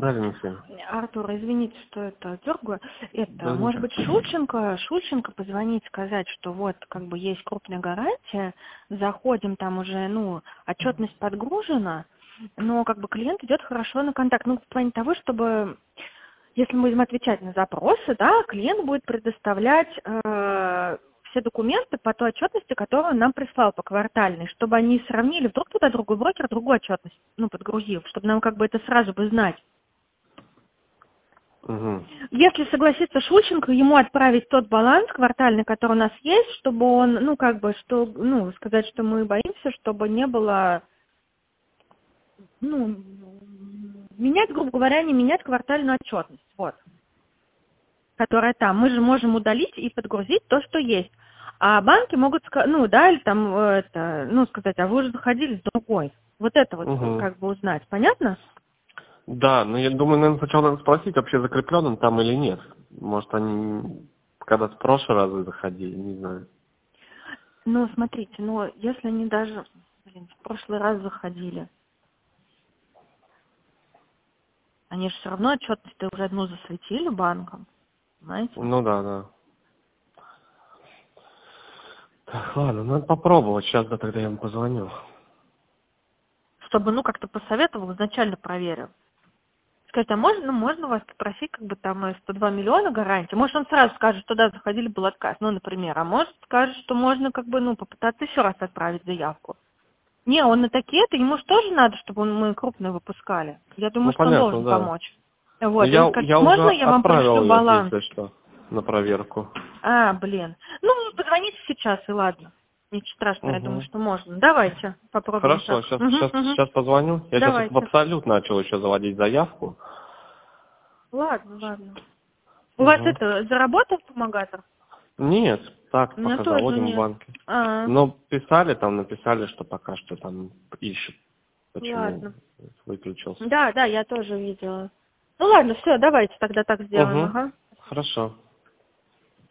Да, Венесия. Артур, извините, что это дергаю. Да, Может ничего. быть, Шульченко позвонить, сказать, что вот как бы есть крупная гарантия, заходим, там уже, отчетность подгружена, но как бы клиент идет хорошо на контакт. В плане того, чтобы, если мы будем отвечать на запросы, да, клиент будет предоставлять все документы по той отчетности, которую он нам прислал по квартальной, чтобы они сравнили, вдруг туда другой брокер другую отчетность, подгрузил, чтобы нам как бы это сразу бы знать. Угу. Если согласится Шульченко, ему отправить тот баланс квартальный, который у нас есть, чтобы он, сказать, что мы боимся, чтобы не было, менять, грубо говоря, не менять квартальную отчетность, вот, которая там. Мы же можем удалить и подгрузить то, что есть. А банки могут, сказать, а вы уже заходили с другой. Вот это вот, Угу. как бы узнать. Понятно? Да, но я думаю, наверное, сначала надо спросить, вообще закреплен он там или нет. Может, они когда-то в прошлый раз заходили, не знаю. Смотрите, если они даже, в прошлый раз заходили, они же все равно отчетность уже одну засветили банком, понимаете? Ну да. Так, ладно, надо попробовать. Сейчас тогда я ему позвоню. Чтобы, как-то посоветовал, изначально проверил. Скажет, а можно вас попросить, 102 миллиона гарантии? Может, он сразу скажет, что да, заходили, был отказ, например. А может, скажет, что можно, попытаться еще раз отправить заявку. Не, он на такие-то, ему же тоже надо, чтобы мы крупно выпускали. Я думаю, что он Понятно, должен да. помочь. Но Вот, и он скажет, я уже можно я вам отправил пришлю ее, баланс? если что, на проверку. Блин. Позвоните сейчас, и ладно. Ничего страшного, я думаю, Угу. что можно. Давайте попробуем Хорошо, так. Мгм. сейчас позвоню. Я сейчас в Давайте. Абсолют начал еще заводить заявку. Ладно. У вас Угу. заработал помогатор? Нет, так, У меня пока тоже заводим в нет. банке. Но написали, что пока что там ищут, почему Ладно. выключился. Да, я тоже видела. Ладно, все, давайте тогда так сделаем, Угу. ага. Хорошо.